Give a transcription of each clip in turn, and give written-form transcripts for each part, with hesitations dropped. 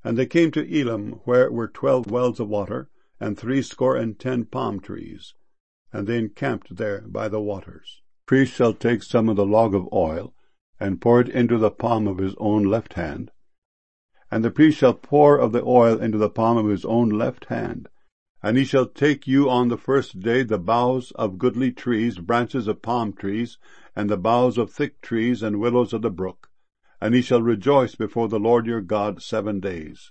And they came to Elim, where were 12 wells of water, and 70 palm trees, and they encamped there by the waters. The priest shall take some of the log of oil, and pour it into the palm of his own left hand, and the priest shall pour of the oil into the palm of his own left hand, and he shall take you on the first day the boughs of goodly trees, branches of palm trees, and the boughs of thick trees, and willows of the brook, and he shall rejoice before the Lord your God 7 days.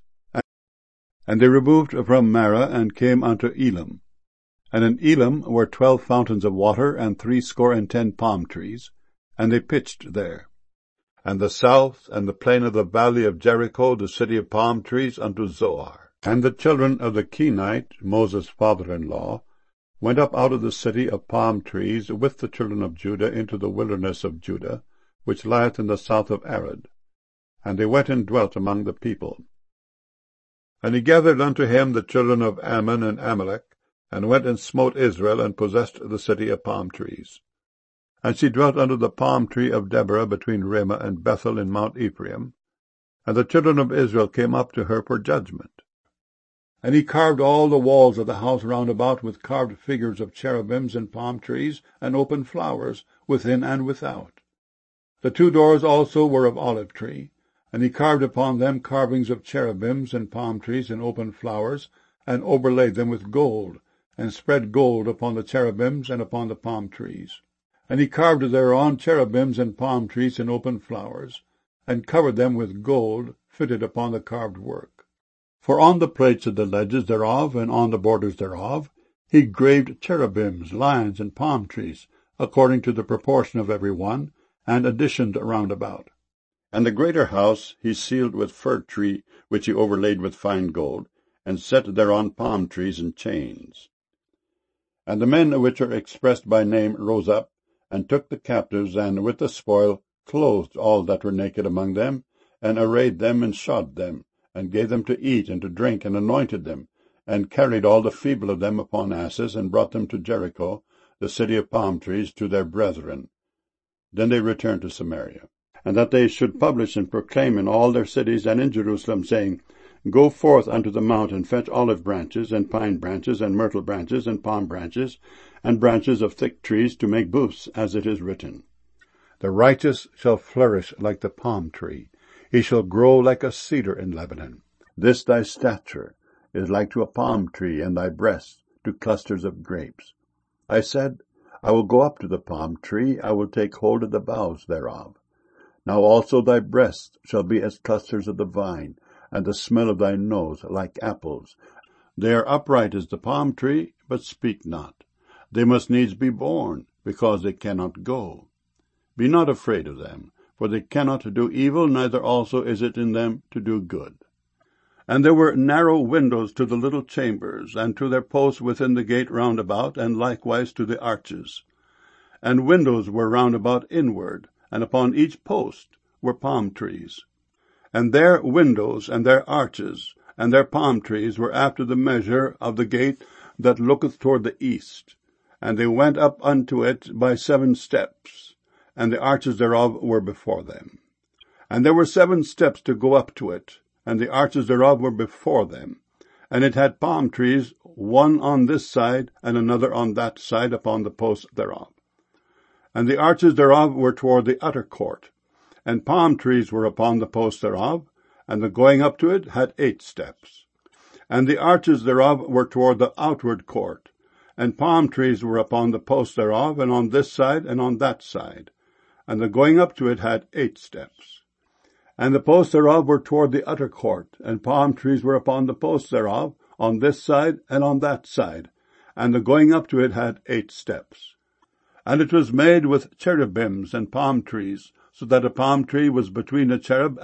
And they removed from Marah, and came unto Elim. And in Elim were 12 fountains of water, and 70 palm trees, and they pitched there. And the south, and the plain of the valley of Jericho, the city of palm trees, unto Zoar. And the children of the Kenite, Moses' father-in-law, went up out of the city of palm trees with the children of Judah into the wilderness of Judah, which lieth in the south of Arad. And they went and dwelt among the people. And he gathered unto him the children of Ammon and Amalek, and went and smote Israel, and possessed the city of palm trees. And she dwelt under the palm tree of Deborah between Ramah and Bethel in Mount Ephraim. And the children of Israel came up to her for judgment. And he carved all the walls of the house round about with carved figures of cherubims and palm trees and open flowers, within and without. The 2 doors also were of olive tree, and he carved upon them carvings of cherubims and palm trees and open flowers, and overlaid them with gold, and spread gold upon the cherubims and upon the palm trees. And he carved thereon cherubims and palm trees and open flowers, and covered them with gold fitted upon the carved work. For on the plates of the ledges thereof, and on the borders thereof, he graved cherubims, lions, and palm trees, according to the proportion of every one, and additioned round about. And the greater house he sealed with fir tree, which he overlaid with fine gold, and set thereon palm trees and chains. And the men which are expressed by name rose up, and took the captives, and with the spoil clothed all that were naked among them, and arrayed them, and shod them, and gave them to eat and to drink, and anointed them, and carried all the feeble of them upon asses, and brought them to Jericho, the city of palm trees, to their brethren. Then they returned to Samaria. And that they should publish and proclaim in all their cities and in Jerusalem, saying, Go forth unto the mount, and fetch olive branches, and pine branches, and myrtle branches, and palm branches, and branches of thick trees, to make booths, as it is written. The righteous shall flourish like the palm tree. He shall grow like a cedar in Lebanon. This thy stature is like to a palm tree, and thy breasts to clusters of grapes. I said, I will go up to the palm tree, I will take hold of the boughs thereof. Now also thy breasts shall be as clusters of the vine, and the smell of thy nose like apples. They are upright as the palm tree, but speak not. They must needs be born, because they cannot go. Be not afraid of them, for they cannot do evil, neither also is it in them to do good. And there were narrow windows to the little chambers, and to their posts within the gate round about, and likewise to the arches. And windows were round about inward, and upon each post were palm trees. And their windows, and their arches, and their palm trees were after the measure of the gate that looketh toward the east. And they went up unto it by 7 steps, and the arches thereof were before them. And there were 7 steps to go up to it, and the arches thereof were before them. And it had palm trees, one on this side, and another on that side, upon the posts thereof. And the arches thereof were toward the utter court, and palm trees were upon the posts thereof, and the going up to it had 8 steps. And the arches thereof were toward the outward court, and palm trees were upon the posts thereof, and on this side and on that side. And the going up to it had 8 steps. And the posts thereof were toward the utter court, and palm trees were upon the posts thereof, on this side and on that side. And the going up to it had 8 steps. And it was made with cherubims and palm trees, so that a palm tree was between a cherub,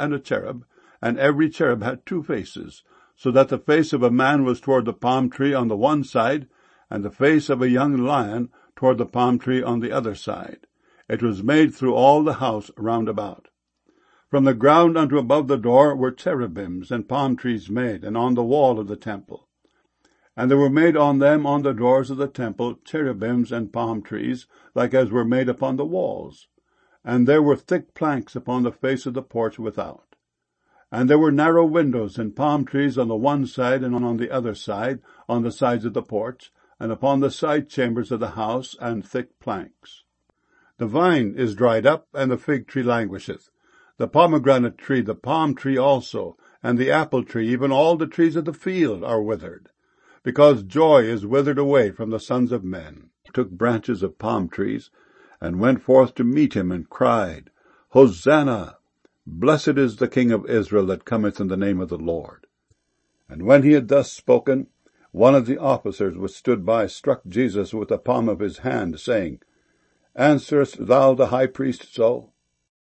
and every cherub had 2 faces, so that the face of a man was toward the palm tree on the one side, and the face of a young lion toward the palm tree on the other side. It was made through all the house round about. From the ground unto above the door were cherubims and palm trees made, and on the wall of the temple. And there were made on them on the doors of the temple cherubims and palm trees, like as were made upon the walls. And there were thick planks upon the face of the porch without. And there were narrow windows and palm trees on the one side and on the other side, on the sides of the porch, and upon the side chambers of the house, and thick planks. The vine is dried up, and the fig tree languisheth. The pomegranate tree, the palm tree also, and the apple tree, even all the trees of the field are withered, because joy is withered away from the sons of men. He took branches of palm trees, and went forth to meet him, and cried, Hosanna! Blessed is the King of Israel that cometh in the name of the Lord. And when he had thus spoken, one of the officers which stood by struck Jesus with the palm of his hand, saying, Answerest thou the high priest so?